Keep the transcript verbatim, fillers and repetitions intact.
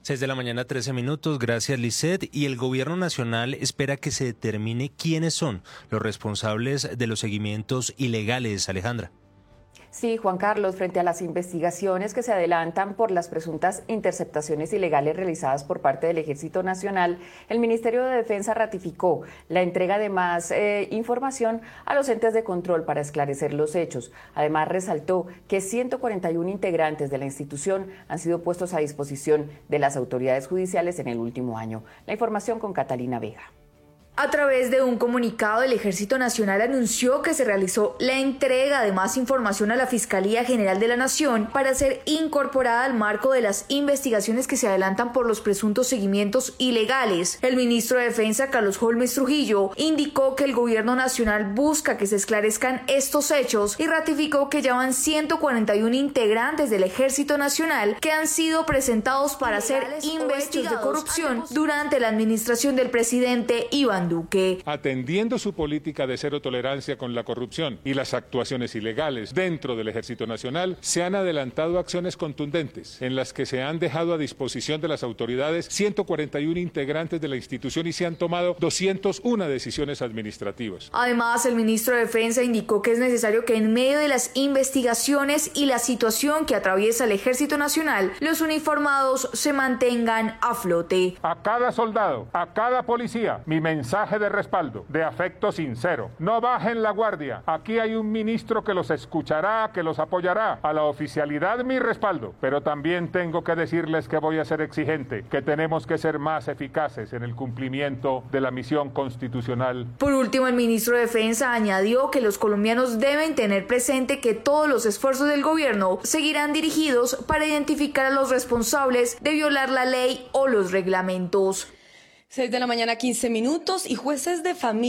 Seis de la mañana, trece minutos. Gracias, Lisset. Y el gobierno nacional espera que se determine quiénes son los responsables de los seguimientos ilegales, Alejandra. Sí, Juan Carlos, frente a las investigaciones que se adelantan por las presuntas interceptaciones ilegales realizadas por parte del Ejército Nacional, el Ministerio de Defensa ratificó la entrega de más eh, información a los entes de control para esclarecer los hechos. Además, resaltó que ciento cuarenta y uno integrantes de la institución han sido puestos a disposición de las autoridades judiciales en el último año. La información con Catalina Vega. A través de un comunicado, el Ejército Nacional anunció que se realizó la entrega de más información a la Fiscalía General de la Nación para ser incorporada al marco de las investigaciones que se adelantan por los presuntos seguimientos ilegales. El ministro de Defensa, Carlos Holmes Trujillo, indicó que el gobierno nacional busca que se esclarezcan estos hechos y ratificó que ya van ciento cuarenta y uno integrantes del Ejército Nacional que han sido presentados para ser investigados de corrupción durante la administración del presidente Iván Duque. Atendiendo su política de cero tolerancia con la corrupción y las actuaciones ilegales dentro del Ejército Nacional, se han adelantado acciones contundentes en las que se han dejado a disposición de las autoridades ciento cuarenta y uno integrantes de la institución y se han tomado doscientas una decisiones administrativas. Además, el ministro de Defensa indicó que es necesario que en medio de las investigaciones y la situación que atraviesa el Ejército Nacional, los uniformados se mantengan a flote. A cada soldado, a cada policía, mi mensaje Mensaje de respaldo, de afecto sincero. No bajen la guardia. Aquí hay un ministro que los escuchará, que los apoyará. A la oficialidad mi respaldo. Pero también tengo que decirles que voy a ser exigente, que tenemos que ser más eficaces en el cumplimiento de la misión constitucional. Por último, el ministro de Defensa añadió que los colombianos deben tener presente que todos los esfuerzos del gobierno seguirán dirigidos para identificar a los responsables de violar la ley o los reglamentos. Seis de la mañana, quince minutos, y jueces de familia